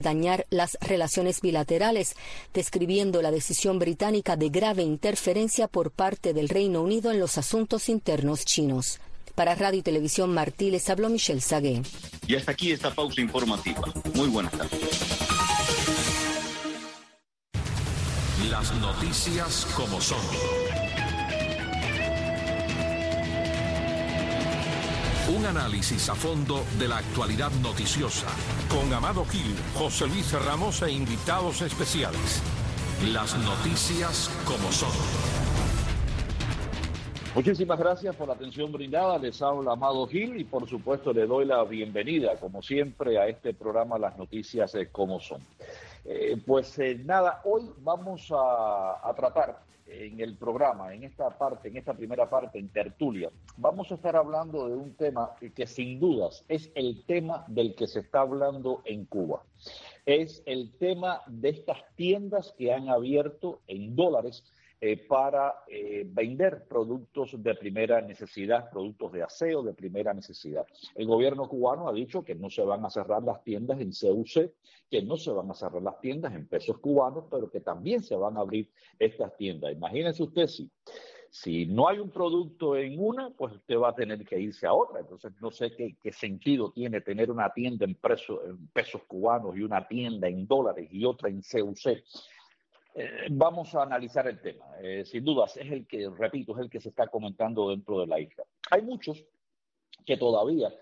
dañar las relaciones bilaterales, describiendo la decisión británica de grave interferencia por parte del Reino Unido en los asuntos internos chinos. Para Radio y Televisión Martí les habló Michelle Sagué. Y hasta aquí esta pausa informativa. Muy buenas tardes. Las noticias como son. Un análisis a fondo de la actualidad noticiosa. Con Amado Gil, José Luis Ramos e invitados especiales. Las noticias como son. Muchísimas gracias por la atención brindada. Les habla Amado Gil y por supuesto le doy la bienvenida, como siempre, a este programa Las Noticias como son. Nada, hoy vamos a tratar en el programa, en esta primera parte, en tertulia, vamos a estar hablando de un tema que sin dudas es el tema del que se está hablando en Cuba. Es el tema de estas tiendas que han abierto en dólares para vender productos de primera necesidad, productos de aseo de primera necesidad. El gobierno cubano ha dicho que no se van a cerrar las tiendas en CUC, que no se van a cerrar las tiendas en pesos cubanos, pero que también se van a abrir estas tiendas. Imagínense usted si no hay un producto en una, pues usted va a tener que irse a otra. Entonces no sé qué sentido tiene tener una tienda en pesos cubanos y una tienda en dólares y otra en CUC. Vamos a analizar el tema. Sin dudas, es el que se está comentando dentro de la isla. Hay muchos que todavía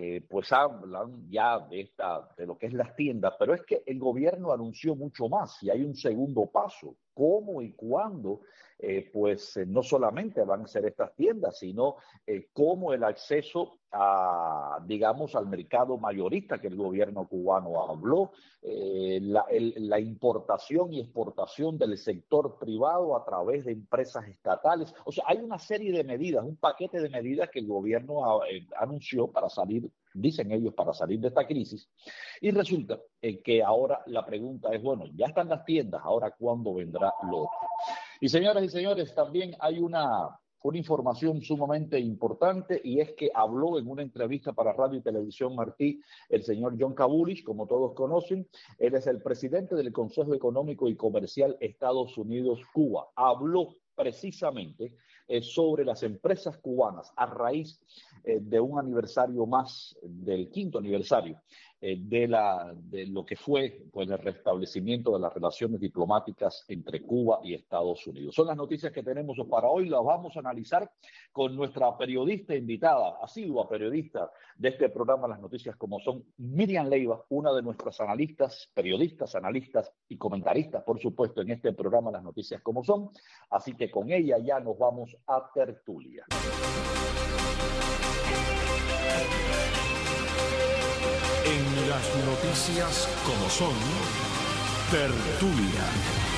hablan ya de lo que es las tiendas, pero es que el gobierno anunció mucho más y hay un segundo paso. ¿Cómo y cuándo? No solamente van a ser estas tiendas, sino cómo el acceso al mercado mayorista que el gobierno cubano habló, la importación y exportación del sector privado a través de empresas estatales. O sea, hay una serie de medidas, un paquete de medidas que el gobierno anunció para salir, dicen ellos, para salir de esta crisis. Y resulta que ahora la pregunta es, bueno, ya están las tiendas, ahora ¿cuándo vendrá lo otro? Y señoras y señores, también hay una información sumamente importante y es que habló en una entrevista para Radio y Televisión Martí el señor John Kabulich, como todos conocen. Él es el presidente del Consejo Económico y Comercial Estados Unidos-Cuba. Habló precisamente sobre las empresas cubanas a raíz de un aniversario más, del 5º aniversario de lo que fue el restablecimiento de las relaciones diplomáticas entre Cuba y Estados Unidos. Son las noticias que tenemos para hoy, las vamos a analizar con nuestra periodista invitada, asidua periodista de este programa Las Noticias como son, Miriam Leiva, una de nuestras periodistas, analistas y comentaristas, por supuesto, en este programa Las Noticias como son. Así que con ella ya nos vamos a tertulia. En las noticias como son, tertulia.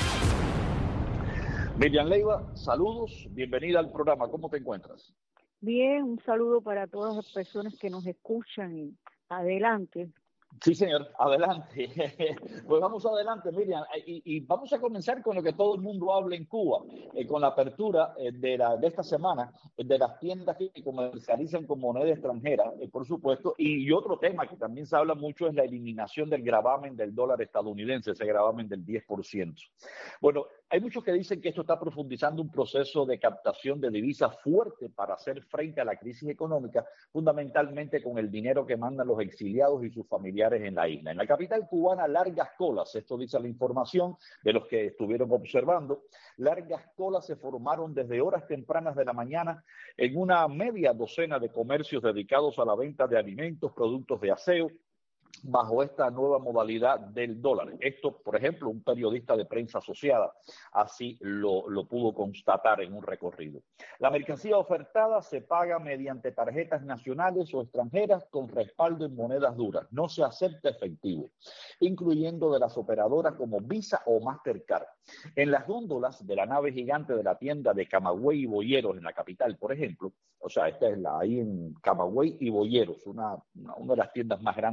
Miriam Leiva, saludos, bienvenida al programa. ¿Cómo te encuentras? Bien, un saludo para todas las personas que nos escuchan y adelante. Sí, señor, adelante. Pues vamos adelante, Miriam, y vamos a comenzar con lo que todo el mundo habla en Cuba, con la apertura de esta semana de las tiendas que comercializan con moneda extranjera, por supuesto, y otro tema que también se habla mucho es la eliminación del gravamen del dólar estadounidense, ese gravamen del 10%. Bueno, hay muchos que dicen que esto está profundizando un proceso de captación de divisas fuerte para hacer frente a la crisis económica, fundamentalmente con el dinero que mandan los exiliados y sus familiares en la isla. En la capital cubana, largas colas, esto dice la información de los que estuvieron observando, largas colas se formaron desde horas tempranas de la mañana en una media docena de comercios dedicados a la venta de alimentos, productos de aseo, bajo esta nueva modalidad del dólar. Esto, por ejemplo, un periodista de prensa asociada así lo pudo constatar en un recorrido. La mercancía ofertada se paga mediante tarjetas nacionales o extranjeras con respaldo en monedas duras. No se acepta efectivo, incluyendo de las operadoras como Visa o Mastercard. En las góndolas de la nave gigante de la tienda de Camagüey y Boyeros en la capital, por ejemplo, o sea, esta es ahí en Camagüey y Boyeros, una de las tiendas más grandes que hay.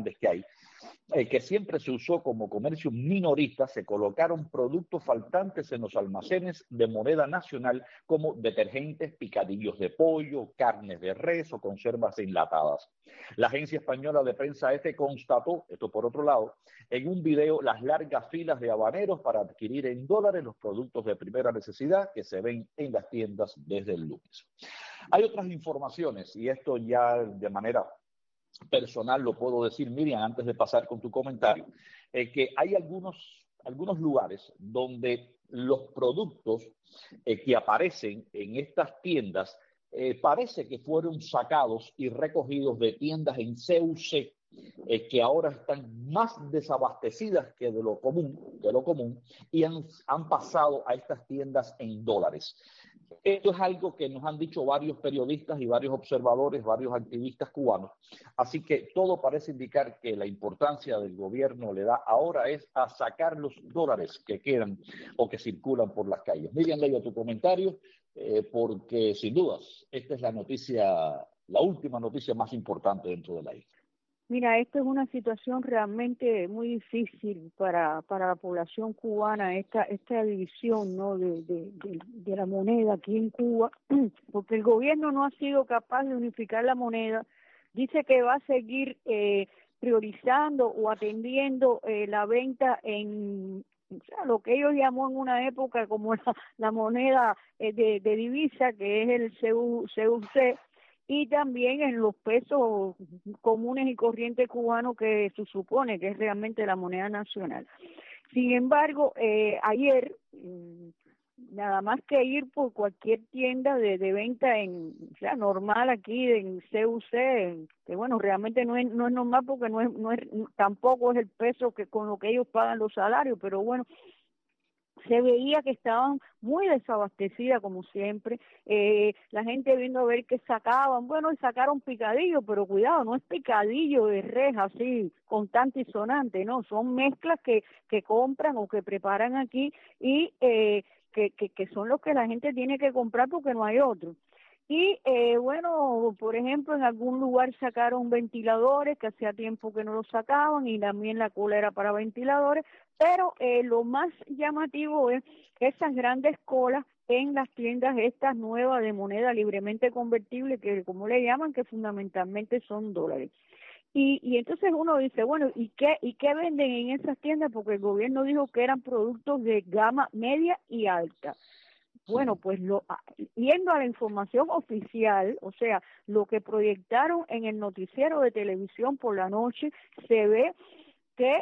que siempre se usó como comercio minorista, se colocaron productos faltantes en los almacenes de moneda nacional como detergentes, picadillos de pollo, carnes de res o conservas enlatadas. La agencia española de prensa EFE constató, esto por otro lado, en un video las largas filas de habaneros para adquirir en dólares los productos de primera necesidad que se ven en las tiendas desde el lunes. Hay otras informaciones, y esto ya de manera personal lo puedo decir, Miriam, antes de pasar con tu comentario, que hay algunos lugares donde los productos que aparecen en estas tiendas parece que fueron sacados y recogidos de tiendas en CUC, que ahora están más desabastecidas que lo común y han pasado a estas tiendas en dólares. Esto es algo que nos han dicho varios periodistas y varios observadores, varios activistas cubanos. Así que todo parece indicar que la importancia del gobierno le da ahora es a sacar los dólares que quedan o que circulan por las calles. Miriam, leo tu comentario, porque sin dudas esta es la última noticia más importante dentro de la isla. Mira, esto es una situación realmente muy difícil para la población cubana, esta división, ¿no?, de la moneda aquí en Cuba, porque el gobierno no ha sido capaz de unificar la moneda. Dice que va a seguir priorizando o atendiendo la venta en, o sea, lo que ellos llamó en una época como la moneda de divisa, que es el CUC, y también en los pesos comunes y corrientes cubanos, que se supone que es realmente la moneda nacional. Sin embargo, ayer, nada más que ir por cualquier tienda de venta o sea, normal aquí en CUC, que bueno, realmente no es normal porque tampoco es el peso que con lo que ellos pagan los salarios, pero bueno, se veía que estaban muy desabastecidas como siempre, la gente viendo a ver qué sacaban, bueno, y sacaron picadillo, pero cuidado, no es picadillo de res así, contante y sonante, no, son mezclas que compran o que preparan aquí y que son los que la gente tiene que comprar porque no hay otro. Y bueno, por ejemplo, en algún lugar sacaron ventiladores, que hacía tiempo que no los sacaban, y también la cola era para ventiladores, pero lo más llamativo es esas grandes colas en las tiendas estas nuevas de moneda libremente convertible, que como le llaman, que fundamentalmente son dólares. Y entonces uno dice, bueno, ¿y qué venden en esas tiendas? Porque el gobierno dijo que eran productos de gama media y alta. Bueno, pues yendo a la información oficial, o sea, lo que proyectaron en el noticiero de televisión por la noche, se ve que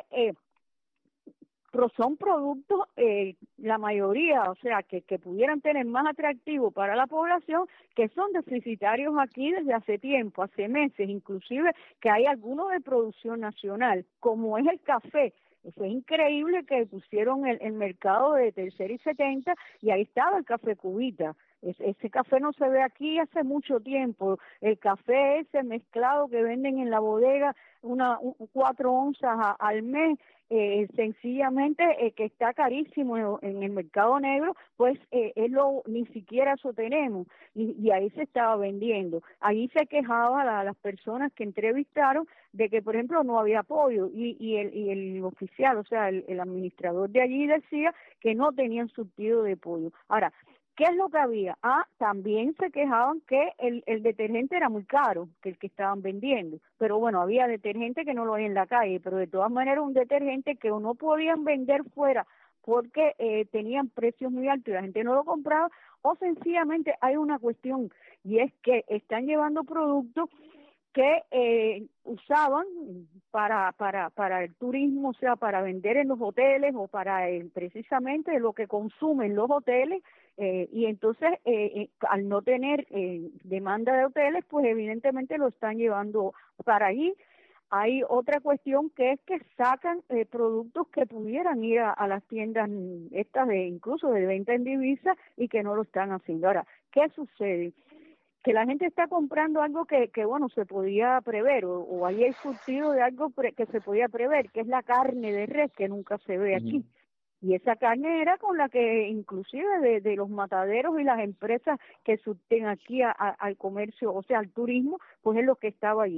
son productos, la mayoría, o sea, que pudieran tener más atractivo para la población, que son deficitarios aquí desde hace tiempo, hace meses, inclusive que hay algunos de producción nacional, como es el café. Eso es increíble, que pusieron el mercado de tercera y 70 y ahí estaba el café cubita. Ese café no se ve aquí hace mucho tiempo. El café ese mezclado que venden en la bodega, 4 onzas al mes, sencillamente que está carísimo en el mercado negro, pues ni siquiera eso tenemos, y ahí se estaba vendiendo. Ahí se quejaban las personas que entrevistaron de que, por ejemplo, no había apoyo, y el oficial, o sea, el administrador de allí decía que no tenían surtido de pollo. Ahora, ¿qué es lo que había? También se quejaban que el detergente era muy caro, que el que estaban vendiendo. Pero bueno, había detergente que no lo hay en la calle, pero de todas maneras un detergente que no podían vender fuera porque tenían precios muy altos y la gente no lo compraba, o sencillamente hay una cuestión, y es que están llevando productos que usaban para el turismo, o sea, para vender en los hoteles o para precisamente lo que consumen los hoteles, y entonces al no tener demanda de hoteles, pues evidentemente lo están llevando para allí. Hay otra cuestión, que es que sacan productos que pudieran ir a las tiendas estas incluso de venta en divisa, y que no lo están haciendo. Ahora, ¿qué sucede? Que la gente está comprando algo que bueno, se podía prever, o ahí hay surtido de algo que se podía prever, que es la carne de res, que nunca se ve aquí. Y esa carne era con la que inclusive de los mataderos y las empresas que surten aquí al comercio, o sea, al turismo, pues es lo que estaba allí.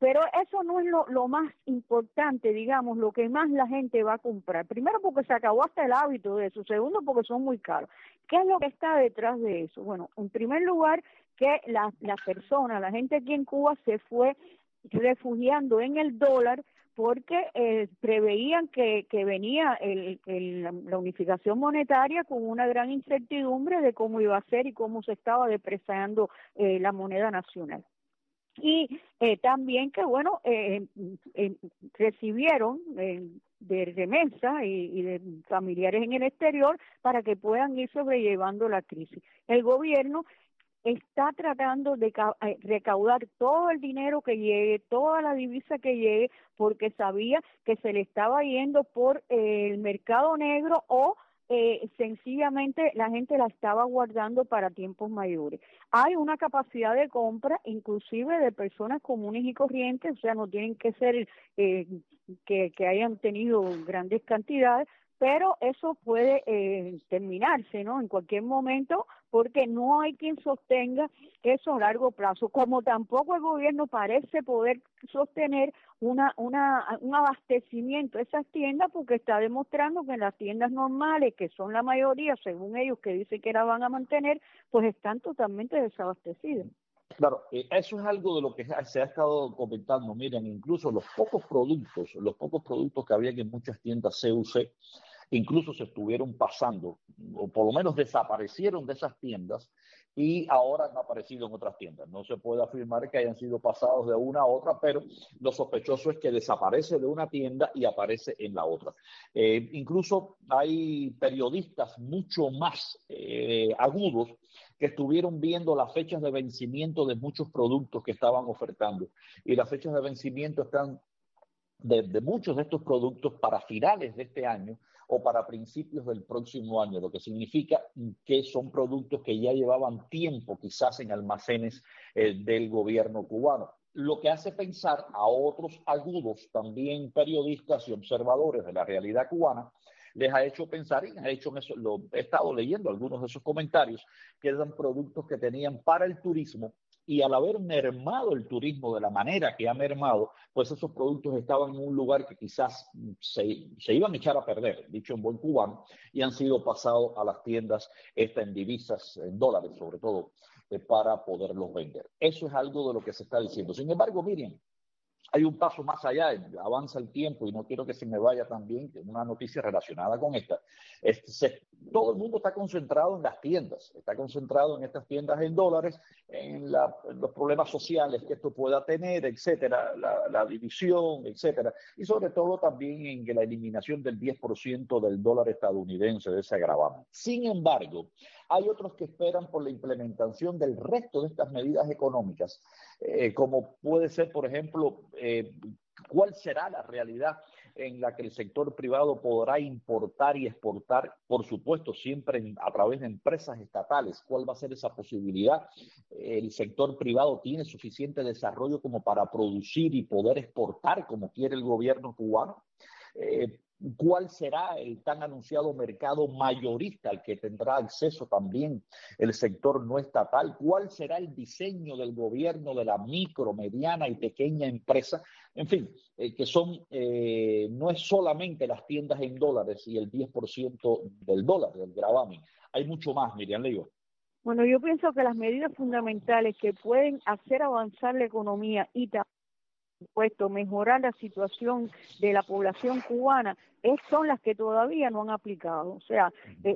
Pero eso no es lo más importante, digamos, lo que más la gente va a comprar. Primero porque se acabó hasta el hábito de eso, segundo porque son muy caros. ¿Qué es lo que está detrás de eso? Bueno, en primer lugar, que la persona, la gente aquí en Cuba se fue refugiando en el dólar porque preveían que venía la unificación monetaria con una gran incertidumbre de cómo iba a ser y cómo se estaba depreciando la moneda nacional. Y también que, bueno, recibieron de remesa y de familiares en el exterior para que puedan ir sobrellevando la crisis. El gobierno está tratando de recaudar todo el dinero que llegue, toda la divisa que llegue, porque sabía que se le estaba yendo por el mercado negro o sencillamente la gente la estaba guardando para tiempos mayores. Hay una capacidad de compra inclusive de personas comunes y corrientes, o sea, no tienen que ser que hayan tenido grandes cantidades, pero eso puede terminarse, ¿no? En cualquier momento, porque no hay quien sostenga eso a largo plazo, como tampoco el gobierno parece poder sostener un abastecimiento de esas tiendas, porque está demostrando que en las tiendas normales, que son la mayoría, según ellos, que dicen que la van a mantener, pues están totalmente desabastecidas. Claro, eso es algo de lo que se ha estado comentando. Miren, incluso los pocos productos que había en muchas tiendas CUC, incluso se estuvieron pasando, o por lo menos desaparecieron de esas tiendas y ahora han aparecido en otras tiendas. No se puede afirmar que hayan sido pasados de una a otra, pero lo sospechoso es que desaparece de una tienda y aparece en la otra. Incluso hay periodistas mucho más agudos que estuvieron viendo las fechas de vencimiento de muchos productos que estaban ofertando. Y las fechas de vencimiento están de muchos de estos productos para finales de este año o para principios del próximo año, lo que significa que son productos que ya llevaban tiempo quizás en almacenes del gobierno cubano. Lo que hace pensar a otros agudos, también periodistas y observadores de la realidad cubana, les ha hecho pensar, y he estado leyendo algunos de esos comentarios, que eran productos que tenían para el turismo, y al haber mermado el turismo de la manera que ha mermado, pues esos productos estaban en un lugar que quizás se iban a echar a perder, dicho en buen cubano, y han sido pasados a las tiendas en divisas, en dólares sobre todo, para poderlos vender. Eso es algo de lo que se está diciendo. Sin embargo, miren, hay un paso más allá, avanza el tiempo y no quiero que se me vaya también una noticia relacionada con esta. Todo el mundo está concentrado en las tiendas, está concentrado en estas tiendas en dólares, en los problemas sociales que esto pueda tener, etcétera, la división, etcétera, y sobre todo también en la eliminación del 10% del dólar estadounidense, de ese gravamen. Sin embargo, hay otros que esperan por la implementación del resto de estas medidas económicas, como puede ser, por ejemplo, cuál será la realidad en la que el sector privado podrá importar y exportar, por supuesto, siempre a través de empresas estatales. ¿Cuál va a ser esa posibilidad? ¿El sector privado tiene suficiente desarrollo como para producir y poder exportar como quiere el gobierno cubano? ¿Cuál será el tan anunciado mercado mayorista al que tendrá acceso también el sector no estatal? ¿Cuál será el diseño del gobierno de la micro, mediana y pequeña empresa? En fin, que no es solamente las tiendas en dólares y el 10% del dólar, del gravamen. Hay mucho más, Miriam Leiva. Bueno, yo pienso que las medidas fundamentales que pueden hacer avanzar la economía y también mejorar la situación de la población cubana son las que todavía no han aplicado. O sea,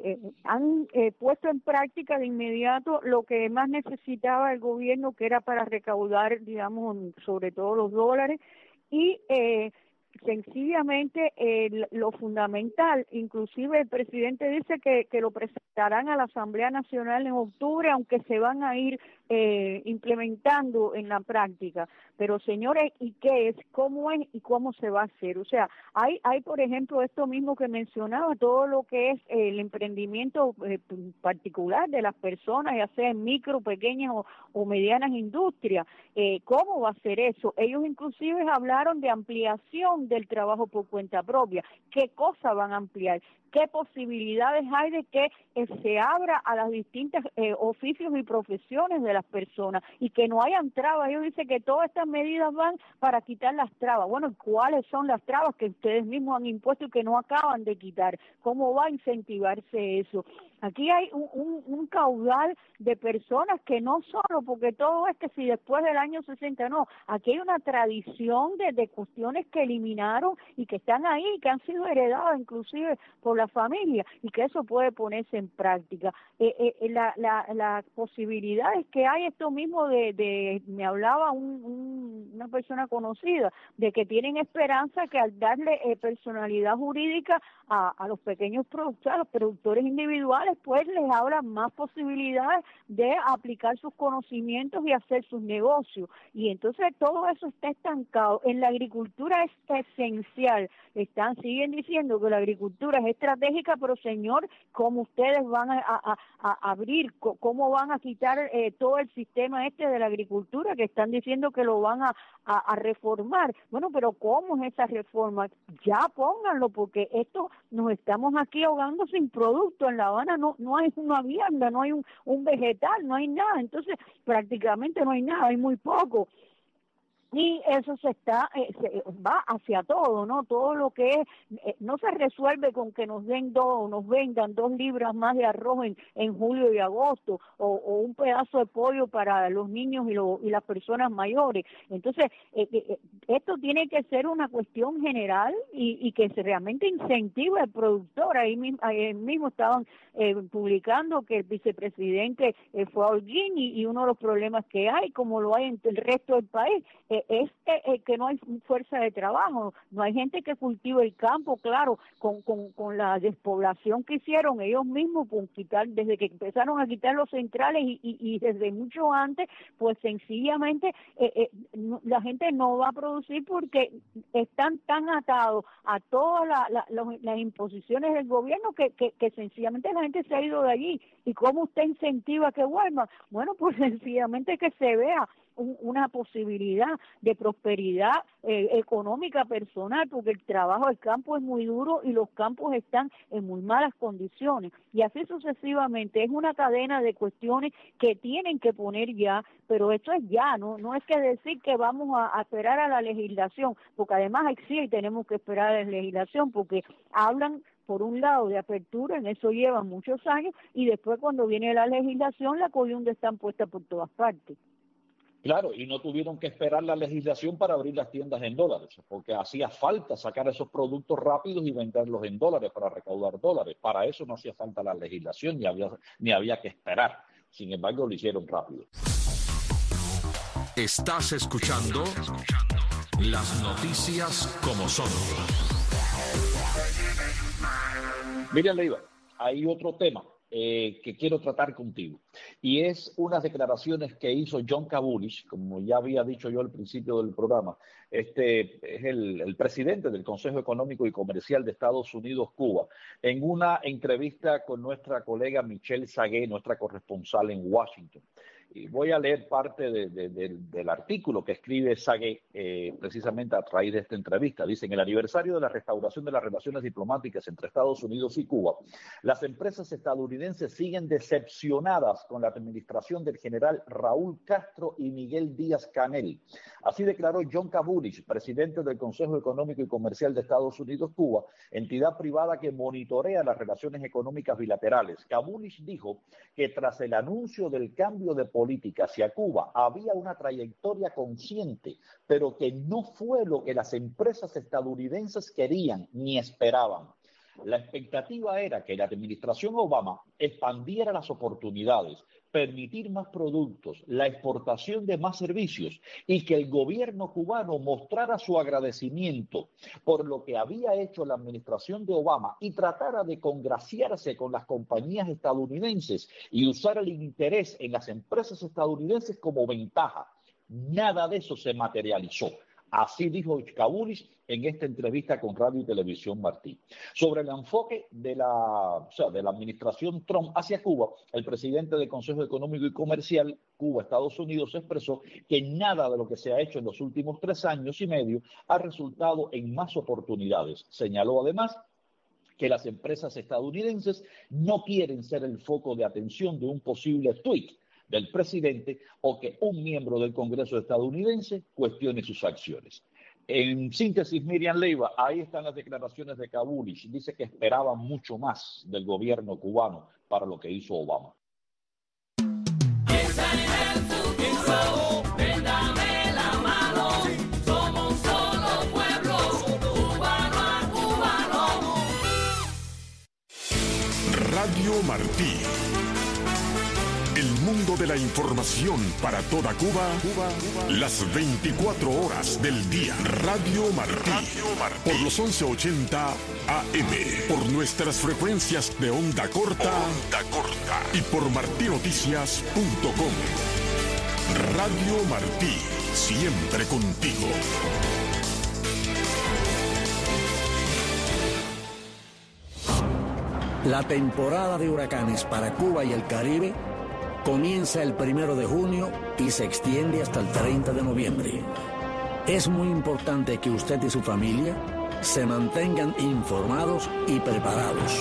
han puesto en práctica de inmediato lo que más necesitaba el gobierno, que era para recaudar, digamos, sobre todo los dólares, y sencillamente lo fundamental, inclusive el presidente dice que lo presentarán a la Asamblea Nacional en octubre, aunque se van a ir implementando en la práctica. Pero señores, ¿y qué es? ¿Cómo es? ¿Y cómo se va a hacer? O sea, hay por ejemplo, esto mismo que mencionaba, todo lo que es el emprendimiento particular de las personas, ya sea en micro, pequeñas o medianas industrias. ¿Cómo va a ser eso? Ellos inclusive hablaron de ampliación ampliación del trabajo por cuenta propia, qué cosas van a ampliar, qué posibilidades hay de que se abra a las distintas oficios y profesiones de las personas y que no hayan trabas. Ellos dicen que todas estas medidas van para quitar las trabas. Bueno, ¿cuáles son las trabas que ustedes mismos han impuesto y que no acaban de quitar? ¿Cómo va a incentivarse eso? Aquí hay un caudal de personas que no solo, porque todo es que si después del año 60, no, aquí hay una tradición de cuestiones que eliminaron y que están ahí, que han sido heredadas inclusive por la familia, y que eso puede ponerse en práctica. La posibilidad es que hay esto mismo me hablaba una persona conocida, de que tienen esperanza que al darle personalidad jurídica a los pequeños productores, a los productores individuales, pues les habla más posibilidades de aplicar sus conocimientos y hacer sus negocios. Y entonces todo eso está estancado. En la agricultura es esencial. Siguen diciendo que la agricultura es estratégica, pero señor, ¿cómo ustedes van a abrir? ¿Cómo van a quitar todo el sistema de la agricultura que están diciendo que lo van a reformar? Bueno, pero ¿cómo es esa reforma? Ya pónganlo, porque esto nos estamos aquí ahogando sin producto. En La Habana no hay una vianda, no hay un vegetal, no hay nada. Entonces prácticamente no hay nada, hay muy poco. Y eso se va hacia todo, ¿no? Todo lo que es, no se resuelve con que nos vendan 2 libras más de arroz en julio y agosto, o un pedazo de pollo para los niños y las personas mayores. Entonces, esto tiene que ser una cuestión general y que se realmente incentive al productor. Ahí mismo estaban publicando que el vicepresidente fue a Holguín y uno de los problemas que hay, como lo hay en el resto del país, es que no hay fuerza de trabajo, no hay gente que cultive el campo. Claro, con la despoblación que hicieron ellos mismos, desde que empezaron a quitar los centrales y desde mucho antes, pues sencillamente la gente no va a producir porque están tan atados a todas las imposiciones del gobierno que sencillamente la gente se ha ido de allí. ¿Y cómo usted incentiva que vuelva? Bueno, pues sencillamente que se vea una posibilidad de prosperidad económica personal, porque el trabajo del campo es muy duro y los campos están en muy malas condiciones, y así sucesivamente. Es una cadena de cuestiones que tienen que poner ya, pero esto es ya, no es que decir que vamos a esperar a la legislación, porque además sí tenemos que esperar a la legislación, porque hablan por un lado de apertura, en eso llevan muchos años, y después cuando viene la legislación la coyunda está puesta por todas partes. Claro, y no tuvieron que esperar la legislación para abrir las tiendas en dólares, porque hacía falta sacar esos productos rápidos y venderlos en dólares para recaudar dólares. Para eso no hacía falta la legislación, ni había que esperar. Sin embargo, lo hicieron rápido. Estás escuchando las noticias como son. Miriam Leiva, hay otro tema que quiero tratar contigo, y es unas declaraciones que hizo John Kavulich, como ya había dicho yo al principio del programa. Este es el presidente del Consejo Económico y Comercial de Estados Unidos-Cuba, en una entrevista con nuestra colega Michelle Sagué, nuestra corresponsal en Washington. Y voy a leer parte del artículo que escribe Sagué precisamente a raíz de esta entrevista. Dice: en el aniversario de la restauración de las relaciones diplomáticas entre Estados Unidos y Cuba, las empresas estadounidenses siguen decepcionadas con la administración del general Raúl Castro y Miguel Díaz-Canel. Así declaró John Kavulich, presidente del Consejo Económico y Comercial de Estados Unidos-Cuba, entidad privada que monitorea las relaciones económicas bilaterales. Kavulich dijo que tras el anuncio del cambio de política hacia Cuba había una trayectoria consciente, pero que no fue lo que las empresas estadounidenses querían ni esperaban. La expectativa era que la administración Obama expandiera las oportunidades, permitir más productos, la exportación de más servicios, y que el gobierno cubano mostrara su agradecimiento por lo que había hecho la administración de Obama y tratara de congraciarse con las compañías estadounidenses y usar el interés en las empresas estadounidenses como ventaja. Nada de eso se materializó. Así dijo Kabulis en esta entrevista con Radio y Televisión Martí. Sobre el enfoque de la administración Trump hacia Cuba, el presidente del Consejo Económico y Comercial Cuba-Estados Unidos expresó que nada de lo que se ha hecho en los últimos 3 años y medio ha resultado en más oportunidades. Señaló además que las empresas estadounidenses no quieren ser el foco de atención de un posible tweet del presidente o que un miembro del Congreso estadounidense cuestione sus acciones. En síntesis, Miriam Leiva, ahí están las declaraciones de Kabulis. Dice que esperaban mucho más del gobierno cubano para lo que hizo Obama. Radio Martí. El mundo de la información para toda Cuba, las 24 horas del día. Radio Martí. Por los 1180 AM. Por nuestras frecuencias de onda corta. Y por martinoticias.com. Radio Martí. Siempre contigo. La temporada de huracanes para Cuba y el Caribe comienza el 1 de junio y se extiende hasta el 30 de noviembre. Es muy importante que usted y su familia se mantengan informados y preparados.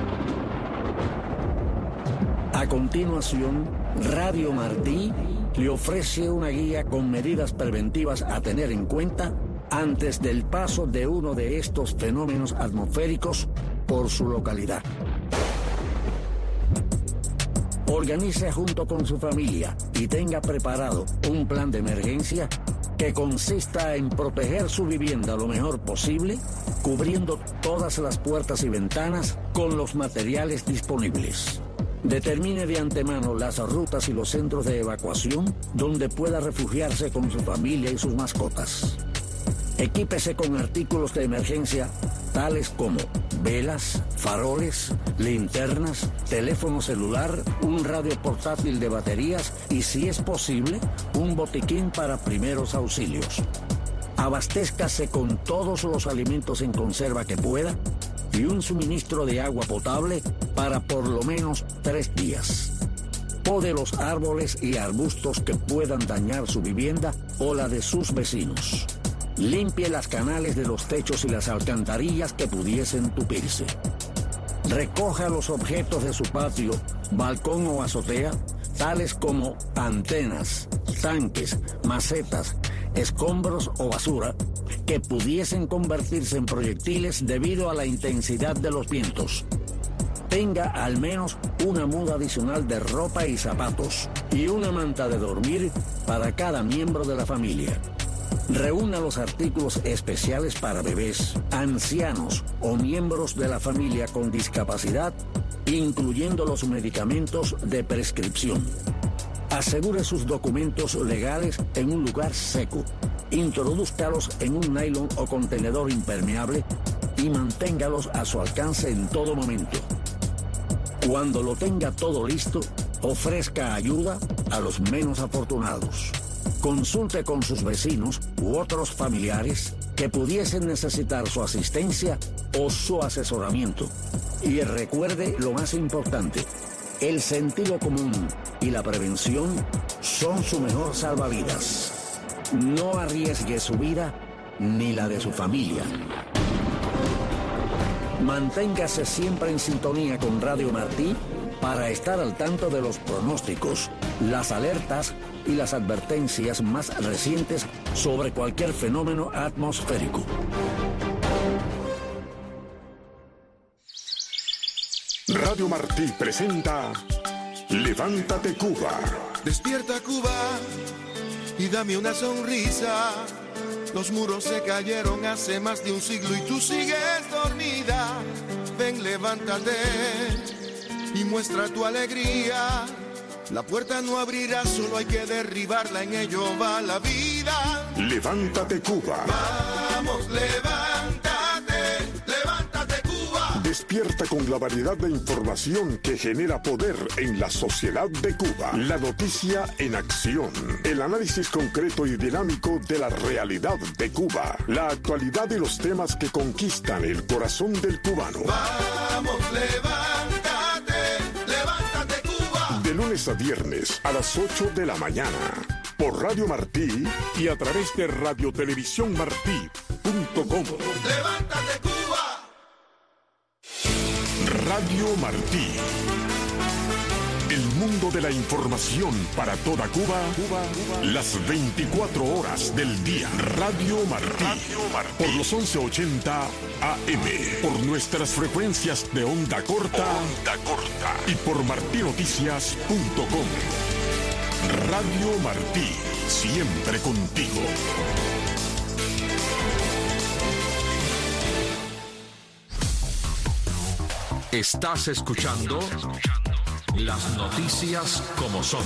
A continuación, Radio Martí le ofrece una guía con medidas preventivas a tener en cuenta antes del paso de uno de estos fenómenos atmosféricos por su localidad. Organice junto con su familia y tenga preparado un plan de emergencia que consista en proteger su vivienda lo mejor posible, cubriendo todas las puertas y ventanas con los materiales disponibles. Determine de antemano las rutas y los centros de evacuación donde pueda refugiarse con su familia y sus mascotas. Equípese con artículos de emergencia tales como velas, faroles, linternas, teléfono celular, un radio portátil de baterías y, si es posible, un botiquín para primeros auxilios. Abastézcase con todos los alimentos en conserva que pueda y un suministro de agua potable para por lo menos 3 días. Pode los árboles y arbustos que puedan dañar su vivienda o la de sus vecinos. Limpie las canales de los techos y las alcantarillas que pudiesen tupirse. Recoja los objetos de su patio, balcón o azotea, tales como antenas, tanques, macetas, escombros o basura, que pudiesen convertirse en proyectiles debido a la intensidad de los vientos. Tenga al menos una muda adicional de ropa y zapatos y una manta de dormir para cada miembro de la familia. Reúna los artículos especiales para bebés, ancianos o miembros de la familia con discapacidad, incluyendo los medicamentos de prescripción. Asegure sus documentos legales en un lugar seco. Introdúzcalos en un nylon o contenedor impermeable y manténgalos a su alcance en todo momento. Cuando lo tenga todo listo, ofrezca ayuda a los menos afortunados. Consulte con sus vecinos u otros familiares que pudiesen necesitar su asistencia o su asesoramiento. Y recuerde lo más importante, el sentido común y la prevención son su mejor salvavidas. No arriesgue su vida ni la de su familia. Manténgase siempre en sintonía con Radio Martí para estar al tanto de los pronósticos, las alertas y las advertencias más recientes sobre cualquier fenómeno atmosférico. Radio Martí presenta Levántate Cuba. Despierta Cuba y dame una sonrisa. Los muros se cayeron hace más de un siglo y tú sigues dormida. Ven, levántate y muestra tu alegría. La puerta no abrirá, solo hay que derribarla, en ello va la vida. Levántate Cuba. Vamos, levántate, levántate Cuba. Despierta con la variedad de información que genera poder en la sociedad de Cuba. La noticia en acción. El análisis concreto y dinámico de la realidad de Cuba. La actualidad y los temas que conquistan el corazón del cubano. Vamos, levántate, levántate Cuba. De lunes a viernes a las 8 de la mañana. Por Radio Martí y a través de radiotelevisiónmartí.com. Levántate Cuba. Radio Martí. El mundo de la información para toda Cuba, las 24 horas del día. Radio Martí. Por los 1180 AM. Por nuestras frecuencias de onda corta. Y por martinoticias.com. Radio Martí, siempre contigo. Estás escuchando las noticias como son.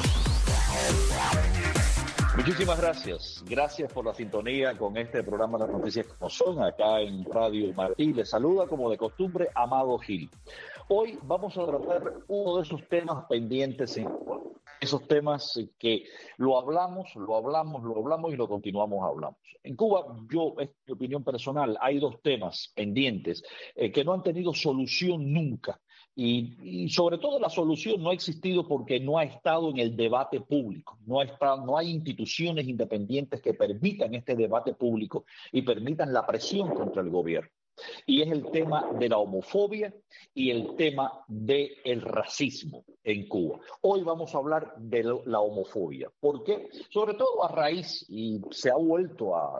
Muchísimas gracias. Gracias por la sintonía con este programa Las Noticias como son, acá en Radio Martí. Les saluda como de costumbre Amado Gil. Hoy vamos a tratar uno de esos temas pendientes en Cuba. Esos temas que lo hablamos y lo continuamos hablando. En Cuba, es mi opinión personal, hay dos temas pendientes que no han tenido solución nunca. Y sobre todo la solución no ha existido porque no ha estado en el debate público. No hay instituciones independientes que permitan este debate público y permitan la presión contra el gobierno. Y es el tema de la homofobia y el tema del racismo en Cuba. Hoy vamos a hablar de la homofobia. ¿Por qué? Sobre todo a raíz, y se ha vuelto a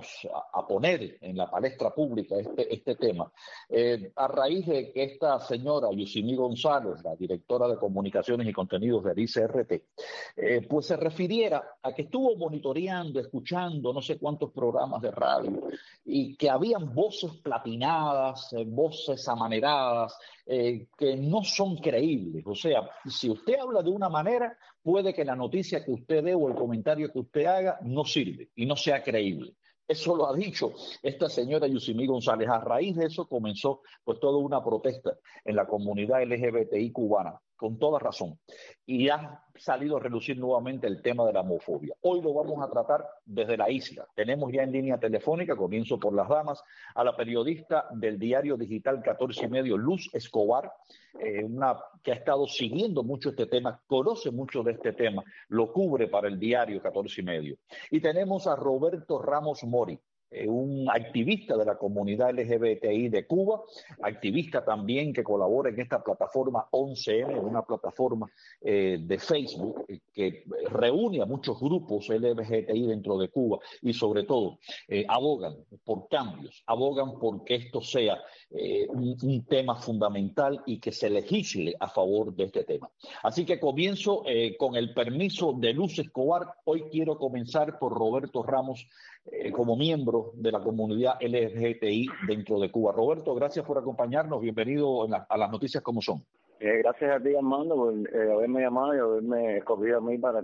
poner en la palestra pública este tema, a raíz de que esta señora Yusimí González, la directora de Comunicaciones y Contenidos del ICRT, pues se refiriera a que estuvo monitoreando, escuchando no sé cuántos programas de radio y que habían voces platinadas, voces amaneradas, que no son creíbles. O sea, si usted habla de una manera, puede que la noticia que usted dé o el comentario que usted haga no sirve y no sea creíble. Eso lo ha dicho esta señora Yusimí González. A raíz de eso comenzó pues toda una protesta en la comunidad LGBTI cubana, con toda razón. Y ha salido a relucir nuevamente el tema de la homofobia. Hoy lo vamos a tratar desde la isla. Tenemos ya en línea telefónica, comienzo por las damas, a la periodista del diario digital 14 y medio, Luz Escobar, que ha estado siguiendo mucho este tema, conoce mucho de este tema, lo cubre para el diario 14 y medio. Y tenemos a Roberto Ramos Mori, un activista de la comunidad LGBTI de Cuba, activista también que colabora en esta plataforma 11M, una plataforma de Facebook que reúne a muchos grupos LGBTI dentro de Cuba y sobre todo abogan por cambios, abogan porque esto sea un tema fundamental y que se legisle a favor de este tema. Así que comienzo con el permiso de Luz Escobar. Hoy quiero comenzar por Roberto Ramos, como miembro de la comunidad LGBTI dentro de Cuba. Roberto, gracias por acompañarnos. Bienvenido a las noticias como son. Gracias a ti, Armando, por haberme llamado y haberme escogido a mí para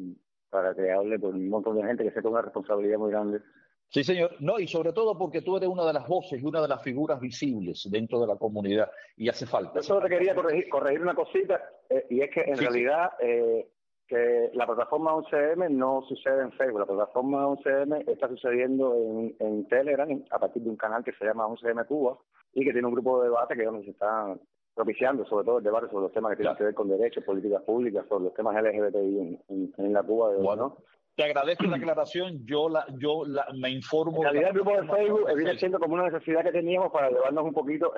que hable por un montón de gente que se toma una responsabilidad muy grande. Sí, señor. No, y sobre todo porque tú eres una de las voces y una de las figuras visibles dentro de la comunidad y hace falta. Yo solo te quería corregir una cosita, y es que en realidad que la plataforma 11M no sucede en Facebook. La plataforma 11M está sucediendo en Telegram a partir de un canal que se llama 11M Cuba y que tiene un grupo de debate que es donde se está propiciando sobre todo el debate sobre los temas que tienen que ver con derechos, políticas públicas, sobre los temas LGBTI en la Cuba de hoy, ¿no? Te agradezco la aclaración, yo me informo. En realidad el grupo de Facebook viene siendo como una necesidad que teníamos para llevarnos un poquito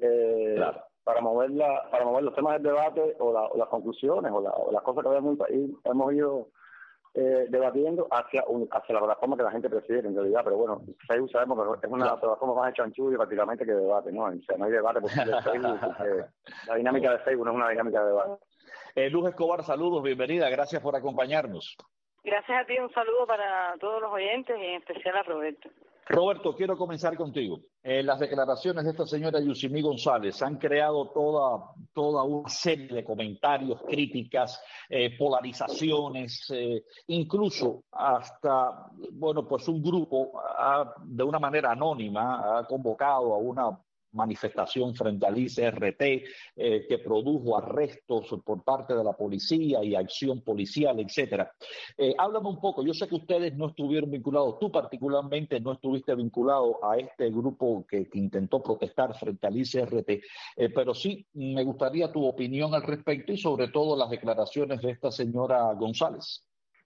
para mover los temas del debate o las conclusiones o las cosas que hemos ido debatiendo hacia la plataforma que la gente prefiere en realidad. Pero bueno, Facebook sabemos que es una plataforma más de chanchullo prácticamente que debate, ¿no? O sea, no hay debate posible en Facebook porque la dinámica de Facebook no es una dinámica de debate. Luz Escobar, saludos, bienvenida, gracias por acompañarnos. Gracias a ti, un saludo para todos los oyentes y en especial a Roberto. Roberto, quiero comenzar contigo. Las declaraciones de esta señora Yusimí González han creado toda una serie de comentarios, críticas, polarizaciones, incluso hasta, pues un grupo de una manera anónima ha convocado a una manifestación frente al ICRT que produjo arrestos por parte de la policía y acción policial, etcétera. Háblame un poco, yo sé que ustedes no estuvieron vinculados, tú particularmente no estuviste vinculado a este grupo que intentó protestar frente al ICRT, pero sí me gustaría tu opinión al respecto y sobre todo las declaraciones de esta señora González.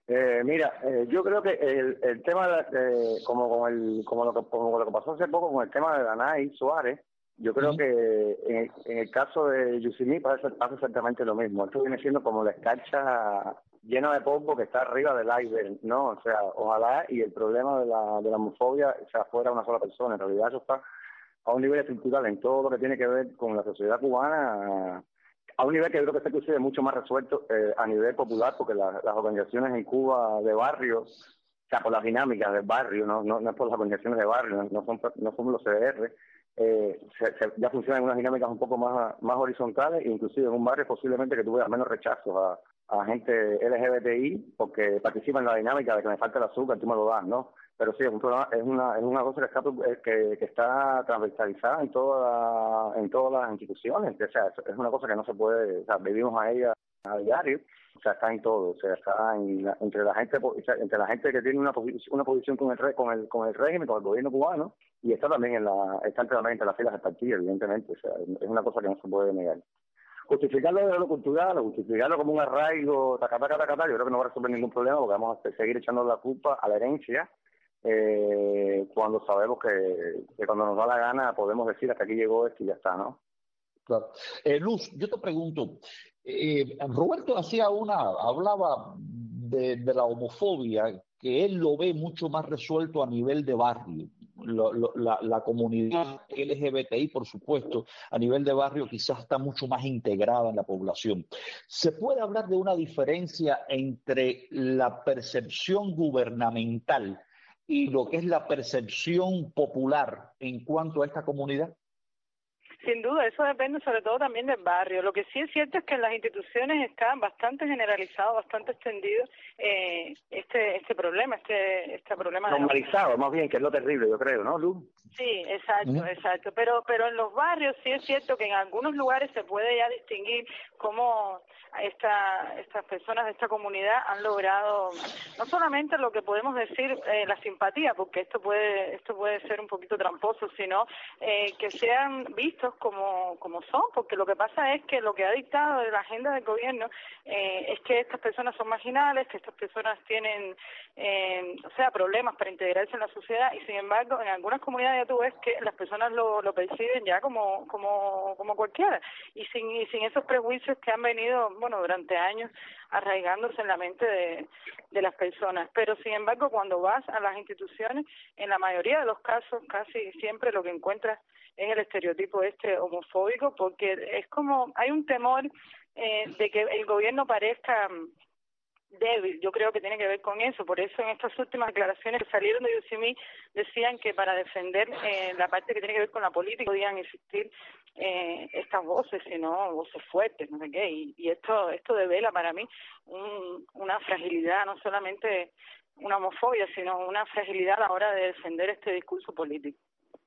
Yo creo que el tema, como lo que pasó hace poco con el tema de Danay Suárez, yo creo que en el caso de Yusimí pasa exactamente lo mismo. Esto viene siendo como la escarcha llena de polvo que está arriba del iceberg, ¿no? O sea, ojalá y el problema de la homofobia sea fuera una sola persona. En realidad eso está a un nivel estructural en todo lo que tiene que ver con la sociedad cubana, a un nivel que yo creo que está inclusive mucho más resuelto a nivel popular, porque las organizaciones en Cuba de barrio, o sea, por las dinámicas del barrio, no es por las organizaciones de barrio, no son los CDR, ya funcionan unas dinámicas un poco más horizontales, e inclusive en un barrio posiblemente que tú veas menos rechazos a gente LGBTI porque participa en la dinámica de que me falta el azúcar, tú me lo das, ¿no? Pero sí, es un problema, es una cosa que está transversalizada en todas las instituciones. O sea, es una cosa que no se puede, o sea, vivimos a ella a diario. O sea, está en todo, o sea, está entre la gente que tiene una posición con el régimen, con el gobierno cubano, y está también entre las filas del partido, evidentemente. O sea, es una cosa que no se puede negar. Justificarlo de lo cultural, justificarlo como un arraigo, yo creo que no va a resolver ningún problema, porque vamos a seguir echando la culpa a la herencia, cuando sabemos que cuando nos da la gana podemos decir hasta aquí llegó esto y ya está, ¿no? Claro. Luz, yo te pregunto, Roberto hablaba de la homofobia, que él lo ve mucho más resuelto a nivel de barrio. La comunidad LGBTI, por supuesto, a nivel de barrio quizás está mucho más integrada en la población. ¿Se puede hablar de una diferencia entre la percepción gubernamental y lo que es la percepción popular en cuanto a esta comunidad? Sin duda, eso depende sobre todo también del barrio. Lo que sí es cierto es que en las instituciones está bastante generalizado, bastante extendido este problema, este problema normalizado, más bien, que es lo terrible, yo creo, ¿no, Luz? Sí, exacto. Pero en los barrios sí es cierto que en algunos lugares se puede ya distinguir cómo estas personas de esta comunidad han logrado no solamente lo que podemos decir la simpatía, porque esto puede ser un poquito tramposo, sino que sean vistos como son, porque lo que pasa es que lo que ha dictado la agenda del gobierno es que estas personas son marginales, que estas personas tienen problemas para integrarse en la sociedad, y sin embargo en algunas comunidades ya tú ves que las personas lo perciben ya como cualquiera, y sin esos prejuicios que han venido durante años arraigándose en la mente de las personas. Pero sin embargo, cuando vas a las instituciones, en la mayoría de los casos, casi siempre lo que encuentras es el estereotipo homofóbico, porque es como, hay un temor de que el gobierno parezca débil. Yo creo que tiene que ver con eso. Por eso en estas últimas declaraciones que salieron de Yusimí decían que para defender la parte que tiene que ver con la política podían existir estas voces, sino voces fuertes, no sé qué, y esto devela para mí una fragilidad, no solamente una homofobia, sino una fragilidad a la hora de defender este discurso político.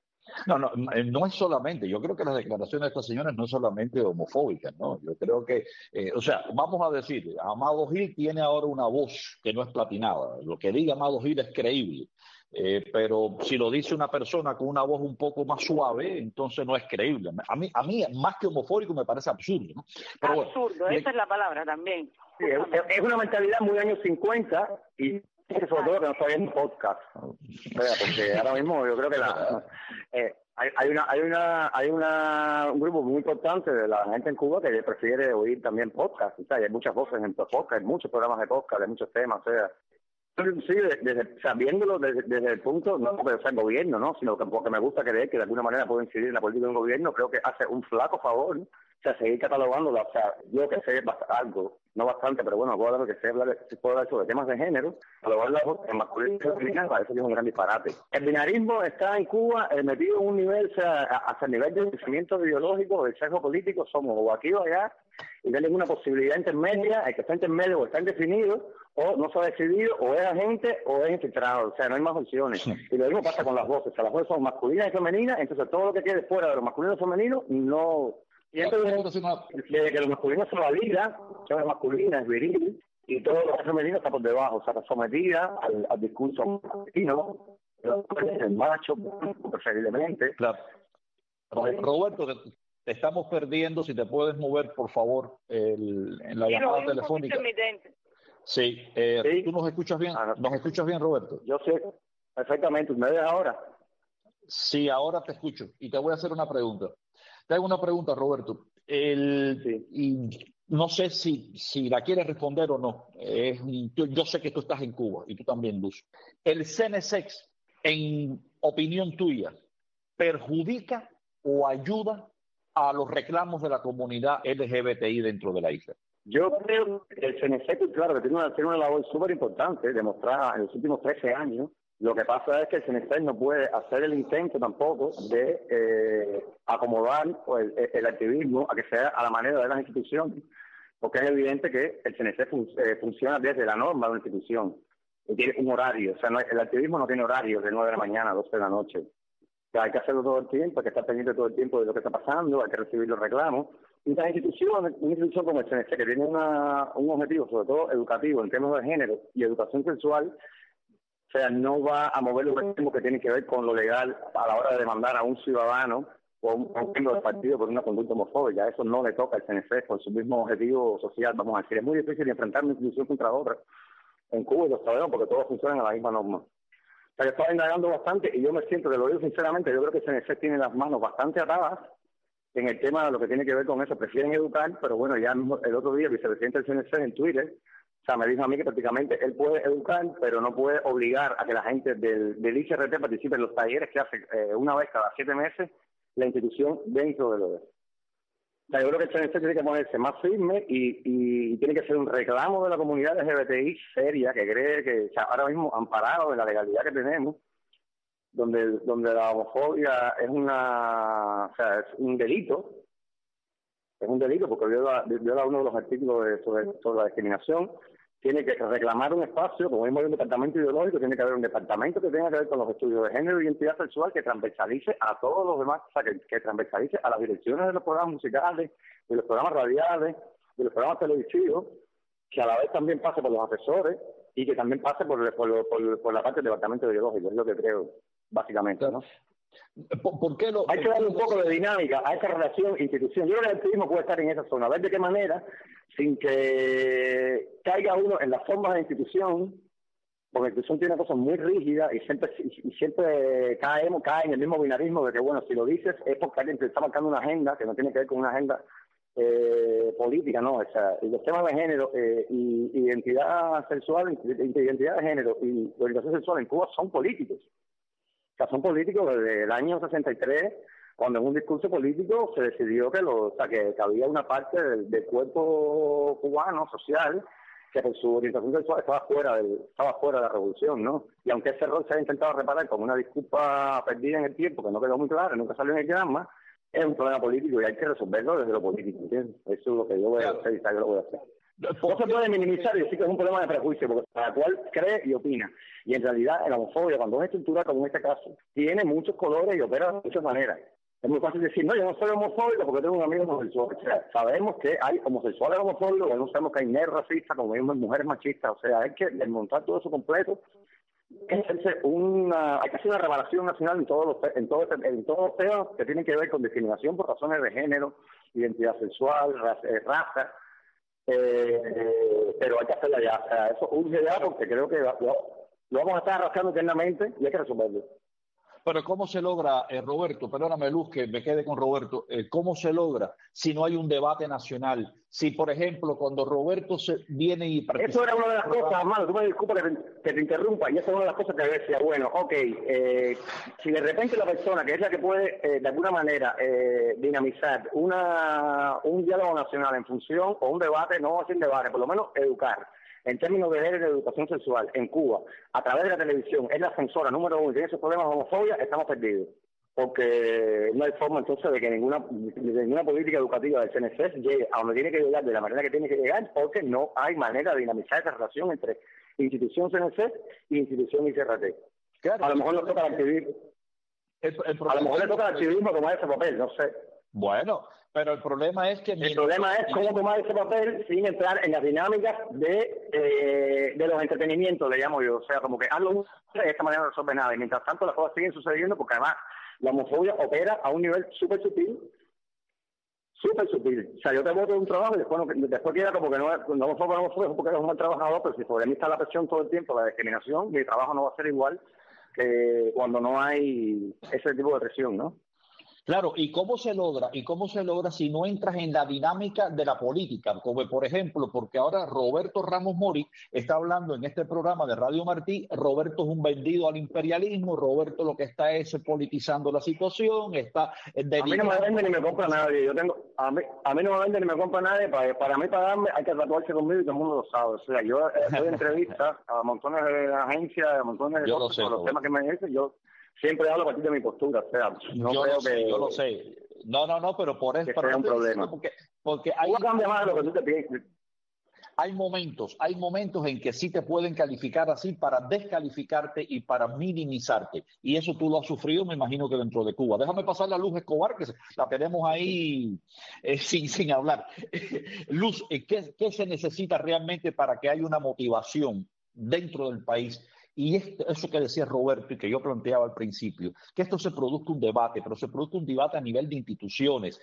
No es solamente, yo creo que las declaraciones de estas señoras no son solamente homofóbicas, ¿no? Yo creo que, vamos a decir, Amado Gil tiene ahora una voz que no es platinada, lo que diga Amado Gil es creíble, pero si lo dice una persona con una voz un poco más suave, entonces no es creíble. A mí más que homofóbico me parece absurdo, ¿no? Pero absurdo, esa es la palabra también. Sí, es una mentalidad muy años 50 y sobre todo que no está viendo podcast, porque ahora mismo yo creo que hay un grupo muy importante de la gente en Cuba que prefiere oír también podcast, y hay muchas voces en podcast, hay muchos programas de podcast, hay muchos temas, viéndolo desde el punto, no porque sea el gobierno, ¿no? Sino que porque me gusta creer que de alguna manera puede incidir en la política de un gobierno, creo que hace un flaco favor O sea, seguir catalogándola, o sea, yo que sé algo, no bastante, pero bueno, puedo hablar sobre temas de género, catalogarla en masculino y femenino, parece que es un gran disparate. El binarismo está en Cuba metido en un nivel, o sea, hasta el nivel de pensamiento ideológico, del sesgo político, somos o aquí o allá, y no hay ninguna posibilidad intermedia, el que está intermedio o está indefinido, o no se ha decidido, o es agente o es infiltrado, o sea, no hay más opciones. Y lo mismo pasa con las voces, o sea, las voces son masculinas y femeninas, entonces todo lo que quede fuera de lo masculino y femenino, no... Y entonces, desde que lo masculino se valida, que es masculina, es viril, y todo lo femenino está por debajo, o sea, está sometida al discurso masculino, el macho, preferiblemente. Claro. Roberto, te estamos perdiendo, si te puedes mover, por favor, en la llamada telefónica. Sí, ¿Sí? ¿Tú nos escuchas bien? ¿Nos escuchas bien, Roberto? Yo sé perfectamente. ¿Me ves ahora? Sí, ahora te escucho. Y te voy a hacer una pregunta. Te hago una pregunta, Roberto. Sí. Y no sé si la quieres responder o no. Yo sé que tú estás en Cuba y tú también, Luz. ¿El CNSX, en opinión tuya, perjudica o ayuda a los reclamos de la comunidad LGBTI dentro de la isla? Yo creo que el CNSX, claro, que tiene una labor súper importante, demostrada en los últimos 13 años. Lo que pasa es que el CNSX no puede hacer el intento tampoco de acomodar el activismo a que sea a la manera de las instituciones, porque es evidente que el CNSX funciona desde la norma de una institución y tiene un horario. O sea, el activismo no tiene horario de 9 de la mañana a 12 de la noche. O sea, hay que hacerlo todo el tiempo, hay que estar pendiente todo el tiempo de lo que está pasando, hay que recibir los reclamos. Y las instituciones, una institución como el CNSX, que tiene un objetivo, sobre todo educativo, en términos de género y educación sexual, o sea, no va a mover los mecanismos que tienen que ver con lo legal a la hora de demandar a un ciudadano o a un miembro del partido por una conducta homofóbica. Eso no le toca al CNSX por su mismo objetivo social, vamos a decir. Es muy difícil enfrentar una institución contra otra en Cuba, y lo sabemos porque todos funcionan a la misma norma. O sea, yo estaba indagando bastante y yo me siento, que lo digo sinceramente, yo creo que el CNSX tiene las manos bastante atadas en el tema de lo que tiene que ver con eso. Prefieren educar, pero bueno, ya el otro día el vicepresidente del CNSX en Twitter, o sea, me dijo a mí que prácticamente él puede educar, pero no puede obligar a que la gente del ICRT participe en los talleres que hace una vez cada 7 meses la institución dentro de lo de. O sea, yo creo que el CNSX tiene que ponerse más firme y tiene que ser un reclamo de la comunidad LGBTI seria, que cree que, o sea, ahora mismo amparado en la legalidad que tenemos, donde la homofobia es es un delito. Es un delito porque viola uno de los artículos sobre la discriminación. Tiene que reclamar un espacio, como vimos, un departamento ideológico, tiene que haber un departamento que tenga que ver con los estudios de género y identidad sexual, que transversalice a todos los demás, o sea, que transversalice a las direcciones de los programas musicales, de los programas radiales, de los programas televisivos, que a la vez también pase por los asesores y que también pase por la parte del departamento ideológico, es lo que creo, básicamente, ¿no? Hay que darle un poco de dinámica a esa relación institución. Yo creo que el activismo puede estar en esa zona, a ver de qué manera, sin que caiga uno en las formas de institución, porque la institución tiene cosas muy rígidas y siempre cae en el mismo binarismo de que, bueno, si lo dices es porque alguien te está marcando una agenda que no tiene que ver con una agenda política, ¿no? O sea, los temas de género y identidad sexual, identidad de género y orientación sexual en Cuba son políticos. O sea, son políticos desde el año 63, cuando en un discurso político se decidió que había una parte del cuerpo cubano, social, que por su orientación sexual estaba fuera de la revolución, ¿no? Y aunque ese error se haya intentado reparar con una disculpa perdida en el tiempo, que no quedó muy clara, nunca salió en el drama, es un problema político y hay que resolverlo desde lo político, ¿entiendes? Eso es lo que yo voy a hacer y yo lo voy a hacer. No se puede minimizar y decir que es un problema de prejuicio, porque cada cual cree y opina. Y en realidad, la homofobia, cuando es estructural, como en este caso, tiene muchos colores y opera de muchas maneras. Es muy fácil decir, no, yo no soy homofóbico porque tengo un amigo homosexual. O sea, sabemos que hay homosexuales homofóbicos, no sabemos que hay negros racistas, como vimos mujeres machistas. O sea, hay que desmontar todo eso completo. Hay que hacer una reparación nacional en todos los temas que tienen que ver con discriminación por razones de género, identidad sexual, raza. Pero hay que hacerla ya. O sea, eso urge ya porque creo que lo vamos a estar arrastrando eternamente y hay que resolverlo. Pero ¿cómo se logra, Roberto? Perdóname, Luz, que me quede con Roberto. ¿Cómo se logra si no hay un debate nacional? Si, por ejemplo, cuando Roberto viene y participa... Eso era una de las cosas, Armando, tú me disculpas que te interrumpa, y esa es una de las cosas que decía, bueno, si de repente la persona, que es la que puede, de alguna manera, dinamizar un diálogo nacional en función, o un debate, no sin debate, por lo menos educar, en términos de educación sexual en Cuba, a través de la televisión, es la censora número uno y tiene esos problemas de homofobia, estamos perdidos. Porque no hay forma entonces de que ninguna política educativa del CNCS llegue a donde tiene que llegar de la manera que tiene que llegar, porque no hay manera de dinamizar esa relación entre institución CNCS y institución ICRT. Claro, a lo mejor le toca al activismo. A lo mejor le toca al activismo tomar ese papel, no sé. Bueno, pero el problema es que... El problema es cómo tomar ese papel sin entrar en las dinámicas de los entretenimientos, le llamo yo. O sea, como que hazlo de esta manera no resuelve nada. Y mientras tanto las cosas siguen sucediendo porque además la homofobia opera a un nivel súper sutil. O sea, yo te voto de un trabajo y después queda como que no homofobia porque eres un mal trabajador, pero si sobre mí está la presión todo el tiempo, la discriminación, mi trabajo no va a ser igual que cuando no hay ese tipo de presión, ¿no? Claro, ¿y cómo se logra? ¿Y cómo se logra si no entras en la dinámica de la política? Como por ejemplo, porque ahora Roberto Ramos Mori está hablando en este programa de Radio Martí, Roberto es un vendido al imperialismo, Roberto lo que está es politizando la situación, está... A mí no me vende ni me compra nadie, a mí no me vende ni me compra nadie, para mí pagarme hay que tatuarse conmigo y todo el mundo lo sabe. O sea, yo doy entrevistas a montones de agencias, a montones de cosas, por los temas que me dicen, yo... Siempre hablo a partir de mi postura, o sea, no yo creo que... Yo lo sé. No, pero por eso... sea un problema. Porque hay... Uno cambia más de lo que tú te piensas. Hay momentos en que sí te pueden calificar así para descalificarte y para minimizarte. Y eso tú lo has sufrido, me imagino que dentro de Cuba. Déjame pasar a Luz Escobar, que la tenemos ahí sin hablar. Luz, ¿qué se necesita realmente para que haya una motivación dentro del país? Y eso que decía Roberto y que yo planteaba al principio, que esto se produzca un debate, pero se produzca un debate a nivel de instituciones,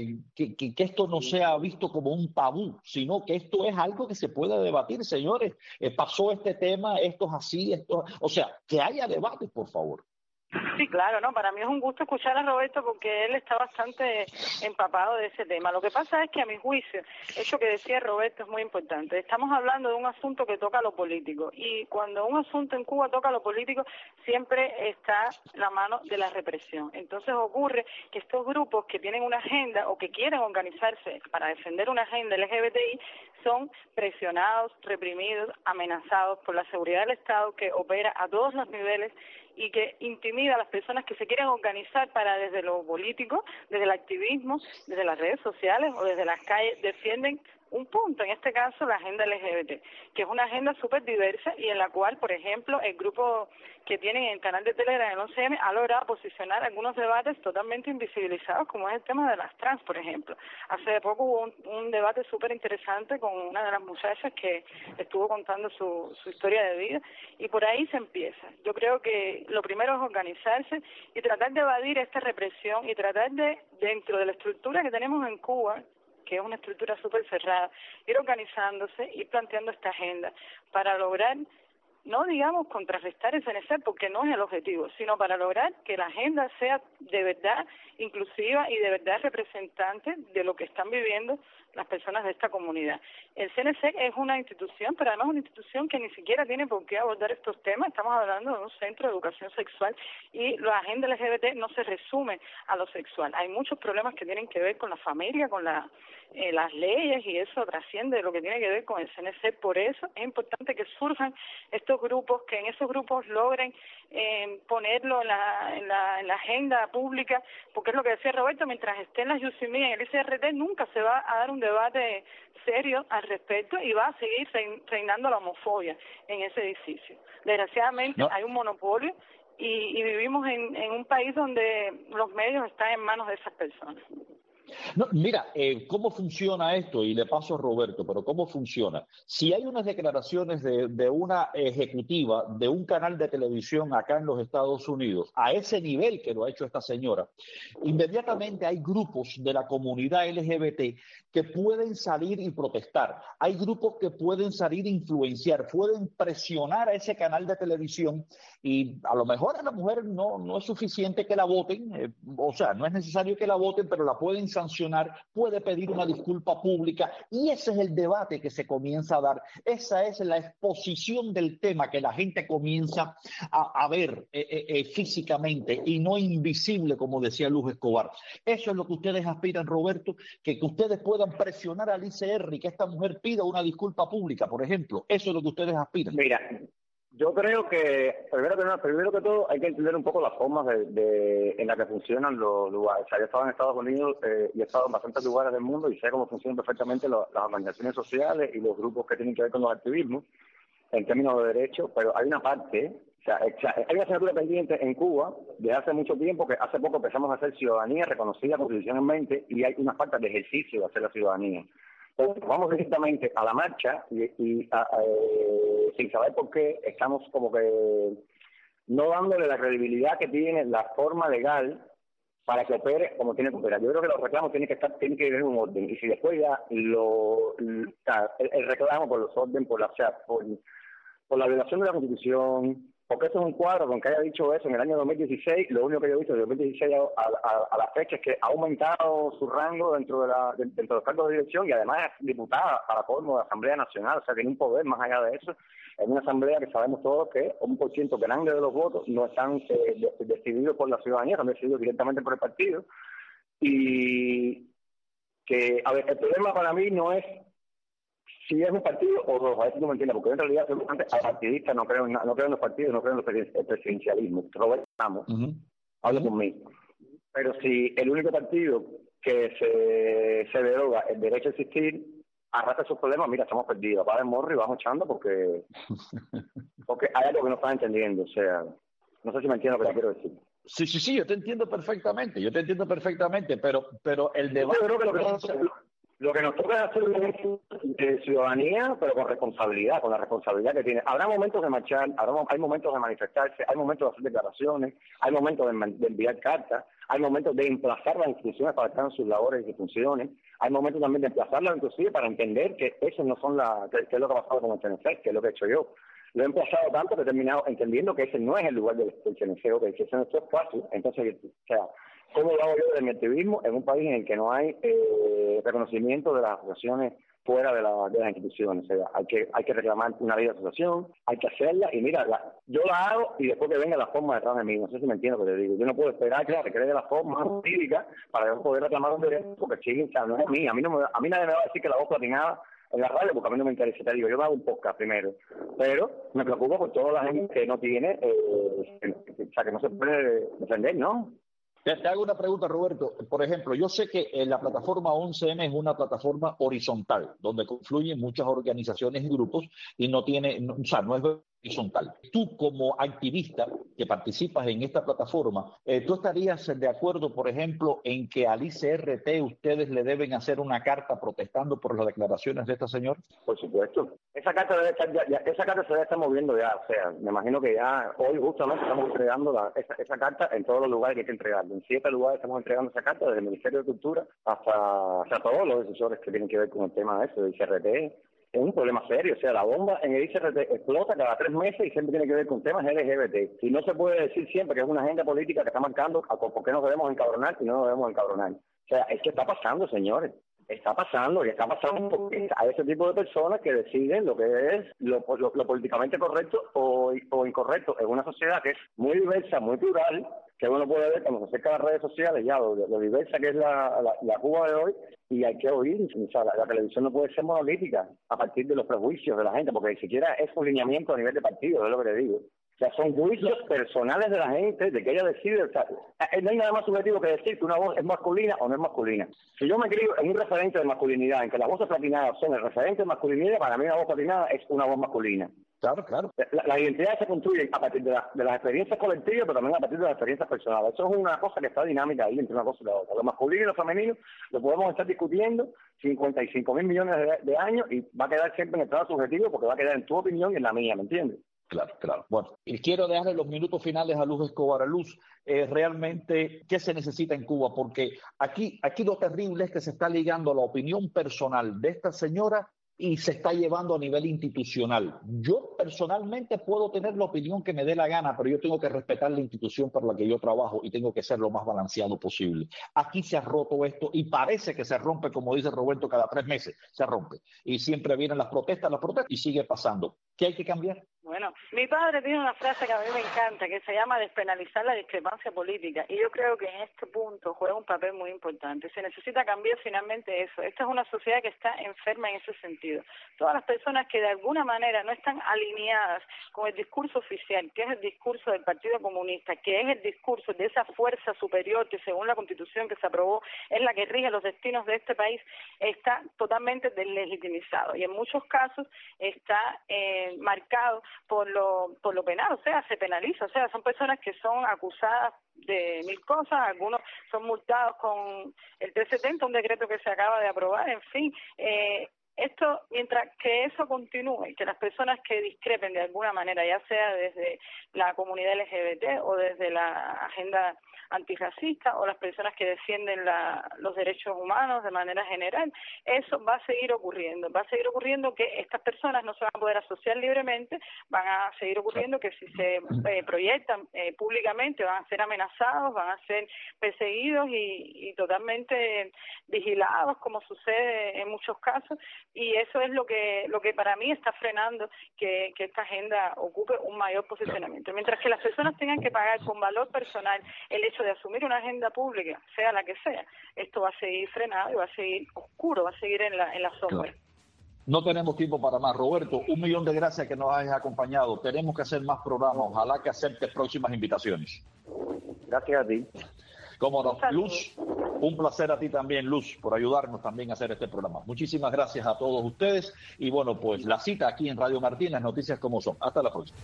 que esto no sea visto como un tabú, sino que esto es algo que se puede debatir, señores. Pasó este tema, esto es así, o sea, que haya debate, por favor. Sí, claro, no, para mí es un gusto escuchar a Roberto porque él está bastante empapado de ese tema. Lo que pasa es que a mi juicio, eso que decía Roberto es muy importante. Estamos hablando de un asunto que toca a lo político y cuando un asunto en Cuba toca a lo político siempre está la mano de la represión. Entonces ocurre que estos grupos que tienen una agenda o que quieren organizarse para defender una agenda LGBTI son presionados, reprimidos, amenazados por la seguridad del Estado que opera a todos los niveles y que intimida a las personas que se quieren organizar para desde lo político, desde el activismo, desde las redes sociales o desde las calles, defienden un punto, en este caso la agenda LGBT, que es una agenda súper diversa y en la cual, por ejemplo, el grupo que tienen en el canal de Telegram, el 11M, ha logrado posicionar algunos debates totalmente invisibilizados, como es el tema de las trans, por ejemplo. Hace poco hubo un debate súper interesante con una de las muchachas que estuvo contando su historia de vida y por ahí se empieza. Yo creo que lo primero es organizarse y tratar de evadir esta represión y tratar de, dentro de la estructura que tenemos en Cuba, que es una estructura súper cerrada, ir organizándose, ir planteando esta agenda para lograr, no digamos contrarrestar el CNC porque no es el objetivo, sino para lograr que la agenda sea de verdad inclusiva y de verdad representante de lo que están viviendo las personas de esta comunidad. El CNC es una institución, pero además una institución que ni siquiera tiene por qué abordar estos temas. Estamos hablando de un centro de educación sexual y la agenda LGBT no se resume a lo sexual. Hay muchos problemas que tienen que ver con la familia, con las leyes y eso trasciende lo que tiene que ver con el CNC. Por eso es importante que surjan estos grupos, que en esos grupos logren ponerlo en la agenda pública, porque es lo que decía Roberto, mientras esté en la Yusimí, en el ICRT, nunca se va a dar un debate serio al respecto y va a seguir reinando la homofobia en ese edificio. Desgraciadamente hay un monopolio y vivimos en un país donde los medios están en manos de esas personas. No, mira, ¿cómo funciona esto? Y le paso a Roberto, pero ¿cómo funciona? Si hay unas declaraciones de una ejecutiva de un canal de televisión acá en los Estados Unidos, a ese nivel que lo ha hecho esta señora, inmediatamente hay grupos de la comunidad LGBT que pueden salir y protestar. Hay grupos que pueden salir a influenciar, pueden presionar a ese canal de televisión y a lo mejor a la mujer no es suficiente que la voten, o sea, no es necesario que la voten, pero la pueden sancionar, puede pedir una disculpa pública y ese es el debate que se comienza a dar. Esa es la exposición del tema que la gente comienza a ver físicamente y no invisible, como decía Luz Escobar. Eso es lo que ustedes aspiran, Roberto, que ustedes puedan presionar al ICR y que esta mujer pida una disculpa pública, por ejemplo. Eso es lo que ustedes aspiran. Mira, yo creo que primero que todo hay que entender un poco las formas en las que funcionan los lugares. O sea, yo he estado en Estados Unidos y he estado en bastantes lugares del mundo y sé cómo funcionan perfectamente las organizaciones sociales y los grupos que tienen que ver con los activismos en términos de derechos, pero hay una parte, o sea, hay una asignatura pendiente en Cuba desde hace mucho tiempo, que hace poco empezamos a hacer ciudadanía reconocida constitucionalmente y hay unas faltas de ejercicio de hacer la ciudadanía. Entonces, vamos directamente a la marcha y sin saber por qué estamos como que no dándole la credibilidad que tiene la forma legal para que opere como tiene que operar. Yo creo que los reclamos tienen que ir en un orden y si después ya el reclamo por los orden, por la violación de la Constitución, porque eso es un cuadro, con que haya dicho eso en el año 2016, lo único que yo he visto de 2016 a la fecha es que ha aumentado su rango dentro de los cargos de dirección y además es diputada para colmo de la Asamblea Nacional, o sea, tiene un poder más allá de eso, en una asamblea que sabemos todos que un por ciento grande de los votos no están decididos por la ciudadanía, están decididos directamente por el partido. Y que, a ver, el problema para mí no es si es un partido o dos, a ver si no me entiendes, porque yo en realidad soy bastante partidista, no creo en los partidos, no creo en el presidencialismo. Roberto Ramos, habla conmigo. Pero si el único partido que se deroga el derecho a existir arrastra sus problemas, mira, estamos perdidos. Apaga el morro y vamos echando porque hay algo que no están entendiendo. O sea, no sé si me entiendo lo que te quiero decir. Sí, yo te entiendo perfectamente, pero el debate... Yo creo que lo que nos toca es hacer un de ciudadanía, pero con responsabilidad, con la responsabilidad que tiene. Habrá momentos de marchar, hay momentos de manifestarse, hay momentos de hacer declaraciones, hay momentos de enviar cartas, hay momentos de emplazar las instituciones para que hagan sus labores y que funcionen, hay momentos también de emplazarlas inclusive para entender que eso no son que es lo que ha pasado con el CNC, que es lo que he hecho yo. Lo he emplazado tanto que he terminado entendiendo que ese no es el lugar del CNC, que ese no es fácil. Entonces, o sea, ¿cómo lo hago yo de mi activismo en un país en el que no hay reconocimiento de las asociaciones fuera de las instituciones? O sea, hay que reclamar una ley de asociación, hay que hacerla y mira, yo la hago y después que venga la forma detrás de mí. No sé si me entiendo lo que te digo. Yo no puedo esperar que se cree la forma jurídica para poder reclamar un derecho porque o sea, no es mío. A mí nadie me va a decir que la voz platinada en la radio, porque a mí no me interesa, te digo, yo me hago un podcast primero, pero me preocupo por toda la gente que no tiene, o sea, que no se puede defender, ¿no? Te hago una pregunta, Roberto. Por ejemplo, yo sé que la plataforma 11M es una plataforma horizontal, donde confluyen muchas organizaciones y grupos y no es horizontal. Tú, como activista que participas en esta plataforma, ¿tú estarías de acuerdo, por ejemplo, en que al ICRT ustedes le deben hacer una carta protestando por las declaraciones de esta señora? Por supuesto. Esa carta se debe estar moviendo ya. O sea, me imagino que ya hoy justamente estamos entregando esa carta en todos los lugares que hay que entregarla. En 7 lugares estamos entregando esa carta, desde el Ministerio de Cultura hasta todos los decisores que tienen que ver con el tema de eso, del ICRT. Es un problema serio, o sea, la bomba en el ICRT explota cada 3 meses y siempre tiene que ver con temas LGBT. Y no se puede decir siempre que es una agenda política que está marcando por qué nos debemos encabronar y no nos debemos encabronar. O sea, es que está pasando, señores. Está pasando porque hay ese tipo de personas que deciden lo que es lo políticamente correcto o incorrecto en una sociedad que es muy diversa, muy plural, que uno puede ver cuando se acerca a las redes sociales ya lo diversa que es la Cuba de hoy, y hay que oír. O sea, la televisión no puede ser monolítica a partir de los prejuicios de la gente, porque ni siquiera es un lineamiento a nivel de partido, es lo que te digo. O sea, son juicios personales de la gente, de que ella decide. O sea, no hay nada más subjetivo que decir que una voz es masculina o no es masculina. Si yo me crio en un referente de masculinidad, en que las voces platinadas son el referente de masculinidad, para mí una voz platinada es una voz masculina. Claro. Las identidades se construyen a partir de las experiencias colectivas, pero también a partir de las experiencias personales. Eso es una cosa que está dinámica ahí entre una cosa y la otra. Lo masculino y lo femenino lo podemos estar discutiendo 55.000 millones de años y va a quedar siempre en el estado subjetivo porque va a quedar en tu opinión y en la mía, ¿me entiendes? Claro. Bueno, y quiero dejarle los minutos finales a Luz Escobar. Luz, realmente, ¿qué se necesita en Cuba? Porque aquí lo terrible es que se está ligando a la opinión personal de esta señora y se está llevando a nivel institucional. Yo personalmente puedo tener la opinión que me dé la gana, pero yo tengo que respetar la institución por la que yo trabajo y tengo que ser lo más balanceado posible. Aquí se ha roto esto y parece que se rompe, como dice Roberto, cada 3 meses se rompe. Y siempre vienen las protestas y sigue pasando. ¿Qué hay que cambiar? Bueno, mi padre tiene una frase que a mí me encanta, que se llama despenalizar la discrepancia política, y yo creo que en este punto juega un papel muy importante. Se necesita cambiar finalmente eso. Esta es una sociedad que está enferma en ese sentido. Todas las personas que de alguna manera no están alineadas con el discurso oficial, que es el discurso del Partido Comunista, que es el discurso de esa fuerza superior que según la Constitución que se aprobó es la que rige los destinos de este país, está totalmente deslegitimizado y en muchos casos está marcado por lo penal, o sea, se penaliza, o sea, son personas que son acusadas de 1000 cosas, algunos son multados con el 370, un decreto que se acaba de aprobar, en fin, esto, mientras que eso continúe, que las personas que discrepen de alguna manera, ya sea desde la comunidad LGBT o desde la agenda antirracista o las personas que defienden los derechos humanos de manera general, eso va a seguir ocurriendo que estas personas no se van a poder asociar libremente, van a seguir ocurriendo que si se proyectan públicamente van a ser amenazados, van a ser perseguidos y totalmente vigilados, como sucede en muchos casos, y eso es lo que para mí está frenando que esta agenda ocupe un mayor posicionamiento. Mientras que las personas tengan que pagar con valor personal el hecho de asumir una agenda pública, sea la que sea, esto va a seguir frenado y va a seguir oscuro, va a seguir en la sombra. Claro. No tenemos tiempo para más. Roberto, 1.000.000 de gracias que nos hayas acompañado. Tenemos que hacer más programas. Ojalá que aceptes próximas invitaciones. Gracias a ti. Cómo no. Luz, un placer a ti también, Luz, por ayudarnos también a hacer este programa. Muchísimas gracias a todos ustedes. Y bueno, pues la cita aquí en Radio Martín, las noticias como son. Hasta la próxima.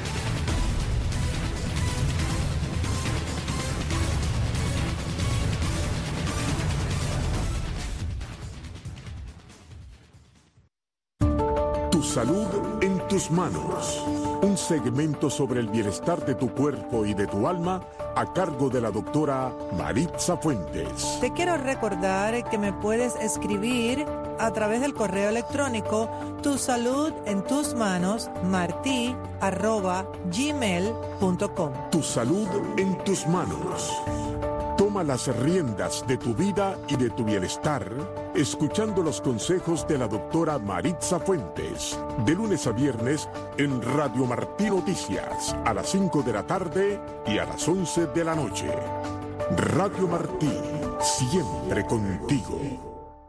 Tu salud en tus manos. Un segmento sobre el bienestar de tu cuerpo y de tu alma a cargo de la doctora Maritza Fuentes. Te quiero recordar que me puedes escribir a través del correo electrónico tusalud@gmail.com. Tu salud en tus manos. Toma las riendas de tu vida y de tu bienestar, escuchando los consejos de la doctora Maritza Fuentes, de lunes a viernes en Radio Martí Noticias, a las 5 de la tarde y a las 11 de la noche. Radio Martí, siempre contigo.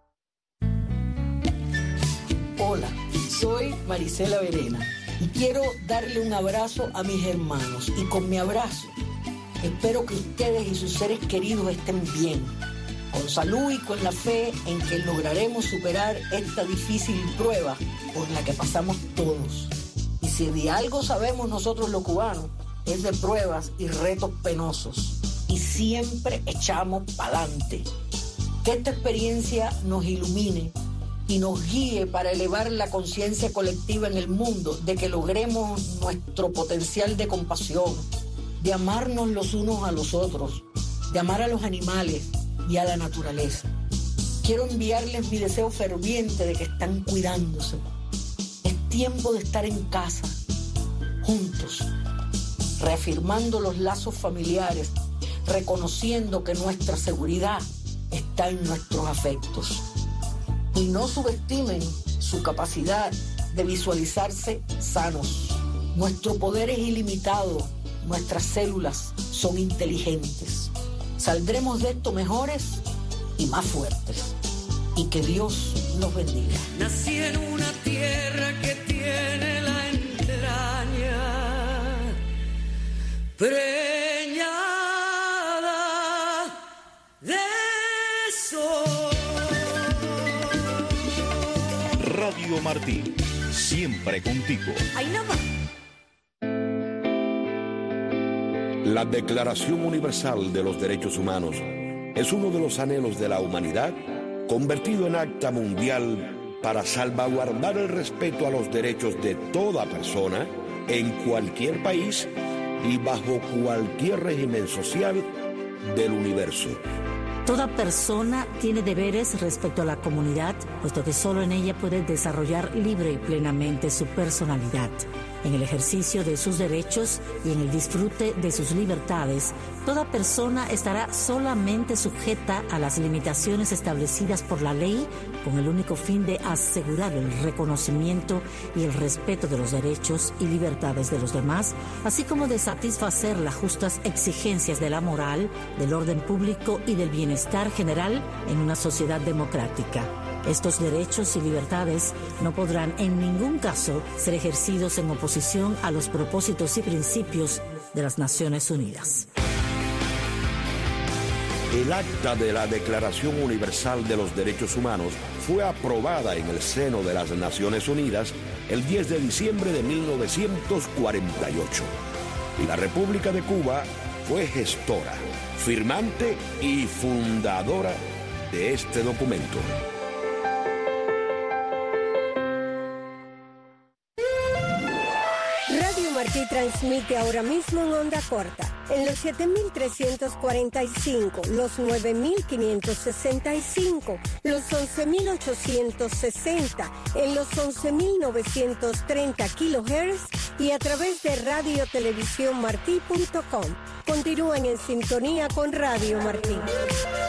Hola, soy Marisela Verena y quiero darle un abrazo a mis hermanos, y con mi abrazo espero que ustedes y sus seres queridos estén bien, con salud y con la fe en que lograremos superar esta difícil prueba por la que pasamos todos. Y si de algo sabemos nosotros los cubanos, es de pruebas y retos penosos. Y siempre echamos pa'lante. Que esta experiencia nos ilumine y nos guíe para elevar la conciencia colectiva en el mundo, de que logremos nuestro potencial de compasión, de amarnos los unos a los otros, de amar a los animales y a la naturaleza. Quiero enviarles mi deseo ferviente de que están cuidándose. Es tiempo de estar en casa, juntos, reafirmando los lazos familiares, reconociendo que nuestra seguridad está en nuestros afectos. Y no subestimen su capacidad de visualizarse sanos. Nuestro poder es ilimitado. Nuestras células son inteligentes. Saldremos de esto mejores y más fuertes. Y que Dios los bendiga. Nací en una tierra que tiene la entraña preñada de sol. Radio Martí, siempre contigo. ¡Ay, no más! La Declaración Universal de los Derechos Humanos es uno de los anhelos de la humanidad convertido en acta mundial para salvaguardar el respeto a los derechos de toda persona en cualquier país y bajo cualquier régimen social del universo. Toda persona tiene deberes respecto a la comunidad, puesto que solo en ella puede desarrollar libre y plenamente su personalidad. En el ejercicio de sus derechos y en el disfrute de sus libertades, toda persona estará solamente sujeta a las limitaciones establecidas por la ley con el único fin de asegurar el reconocimiento y el respeto de los derechos y libertades de los demás, así como de satisfacer las justas exigencias de la moral, del orden público y del bienestar general en una sociedad democrática. Estos derechos y libertades no podrán en ningún caso ser ejercidos en oposición a los propósitos y principios de las Naciones Unidas. El acta de la Declaración Universal de los Derechos Humanos fue aprobada en el seno de las Naciones Unidas el 10 de diciembre de 1948. Y la República de Cuba fue gestora, firmante y fundadora de este documento. Radio Martí transmite ahora mismo en onda corta, en los 7.345, los 9.565, los 11.860, en los 11.930 kHz y a través de radiotelevisiónmartí.com. Continúen en sintonía con Radio Martí.